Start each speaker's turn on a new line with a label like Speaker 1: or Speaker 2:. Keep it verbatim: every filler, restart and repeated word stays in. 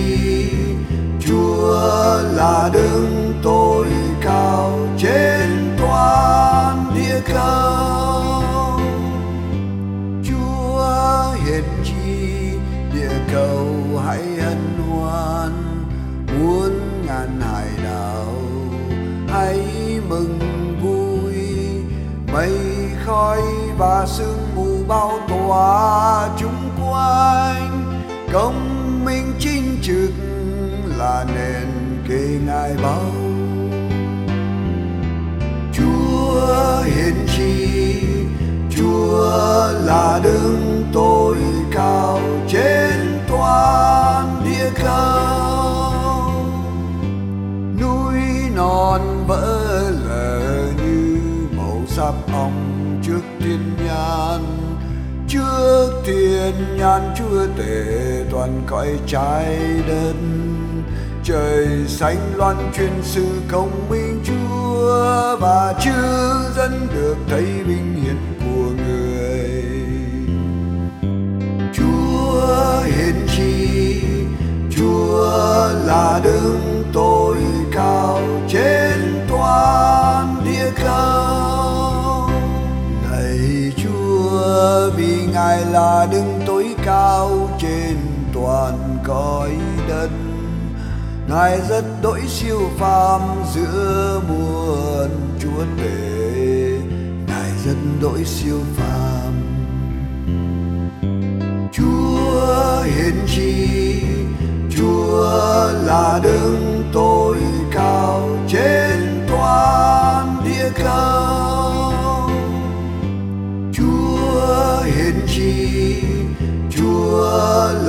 Speaker 1: chi, Chúa là đấng tối cao trên toàn địa cầu. Chúa hiện chi, địa cầu hãy hân hoan, muôn ngàn hải đảo hãy mừng vui. Mây khói và sương mù bao tỏa chung quanh, công minh chính trực là nền kề ngài bao. Chúa hiển chi, Chúa là đấng tối cao trên toàn địa cầu. Núi non vỡ lở như màu sáp ong trước thiên nhãn, trước thiên nhãn Chúa tể toàn cõi trái đất. Trời xanh loan truyền sự công minh Chúa, và chư dân được thấy vinh hiển của người. Chúa hiển chi, Chúa là đấng tối cao trên toàn địa cầu. Này Chúa, vì Ngài là đấng tối cao trên toàn cõi đất, Ngài rất đỗi siêu phàm giữa muôn chúa tể, Ngài rất đỗi siêu phàm. Chúa hiển chi, Chúa là đấng tối cao trên toàn địa cầu. Chúa hiển chi, Chúa